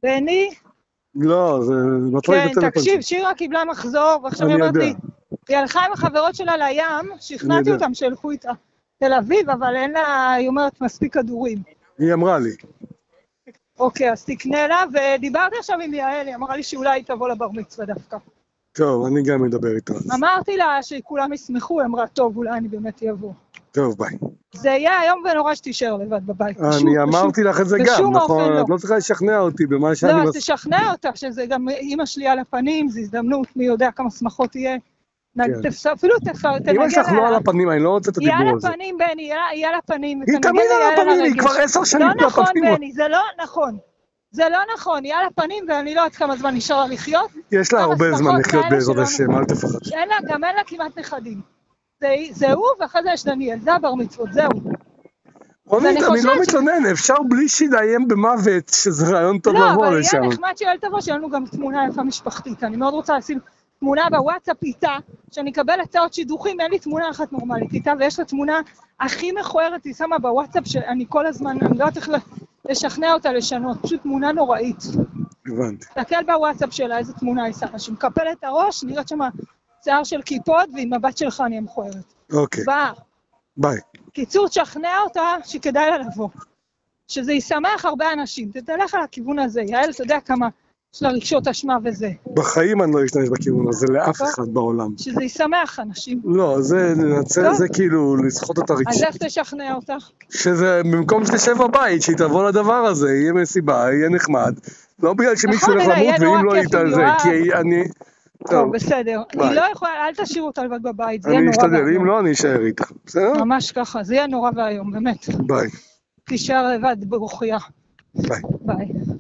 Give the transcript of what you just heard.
בני? לא, זה מטריד את הטלפון. כן, תקשיב, שירה קיבלה מחזור, ועכשיו היא אומרת לי, היא הלכה עם החברות שלה לים, שכנעתי אותם שהלכו איתה תל אביב, אבל אין לה, היא אומרת, מספיק כדורים. היא אמרה לי. אוקיי, אז תקנה לה, ודיברתי עכשיו עם יעל, היא אמרה לי שאולי היא תבוא לבר מצווה דווקא. טוב, אני גם מדבר איתה. אמרתי לה שכולם ישמחו, היא אמרה, טוב, אולי אני באמת אבוא. טוב, ביי. זה יהיה היום ונורא שתישאר לבד בבית. אני אמרתי לך את זה גם, נכון? את לא צריכה לשכנע אותי במה שאני... לא, אז תשכנע אותך, שזה גם אמא שלי על הפנים, זו הזדמנות, מי יודע כמה שמחות יהיה. אפילו תנגן אמא שלך לא על הפנים, אני לא רוצה את הדיבור הזה. היא על הפנים, בני, היא על הפנים. היא תמיד על הפנים, היא כבר 10 שנים על הפנים. לא נכון, בני, זה לא נכון. זה לא נכון, היא על הפנים, ואני לא יודעת כמה זמן נשאר לה לחיות. יש לה הרבה זמן לחיות בעזרת השם, אל תפחד. גם אין לה כמעט נכדים. זה הוא, ואחרי זה יש דניאל, זה הבר מצוות, זהו. רונית, אני לא מתלונן, אפשר בלי שידיים במוות, שזה רעיון טוב לבוא לשם. לא, אבל יהיה נחמד שיואל תבוא, שיהיה לנו גם תמונה יפה משפחתית. אני מאוד רוצה לשים תמונה בוואטסאפ איתה, שאני אקבל הצעות שידוכים, אין לי תמונה אחת נורמלית איתה, ויש לה תמונה הכי מכוערת, היא שמה בוואטסאפ, שאני כל הזמן, אני לא יודעת איך לשכנע אותה לשנות, פשוט תמונה נוראית. הבנתי. תסתכל בוואטסאפ שלה, איזה תמונה היא שמה, שמקפל את הראש, נראית שמה שיער של כיפות, ועם מבט שלך אני מכוערת. אוקיי. ביי. קיצור, תשכנע אותה שכדאי לה לבוא. שזה ישמח הרבה אנשים. תלך על הכיוון הזה. יעל, אתה יודע כמה יש לה רגשות אשמה וזה. בחיים אני לא אשתמש בכיוון הזה לאף אחד בעולם. שזה ישמח אנשים. לא, זה ננצל, זה כאילו לסחוט את הרגשות. אז איך תשכנע אותך? שזה במקום שתשב בבית, שהיא תבוא לדבר הזה, יהיה מסיבה, יהיה נחמד. לא בגלל שמישהו הולך למות, ואם לא איתה זה, כי אני... טוב, בסדר. אני לא יכולה, אל תשאיר אותה לבד בבית, זה יהיה נורא ואיום. אני אשתדל, אם לא, אני אשאר איתה. בסדר? ממש ככה, זה יהיה נורא והיום, באמת. ביי. תישאר לבד ברוכיה. ביי. ביי.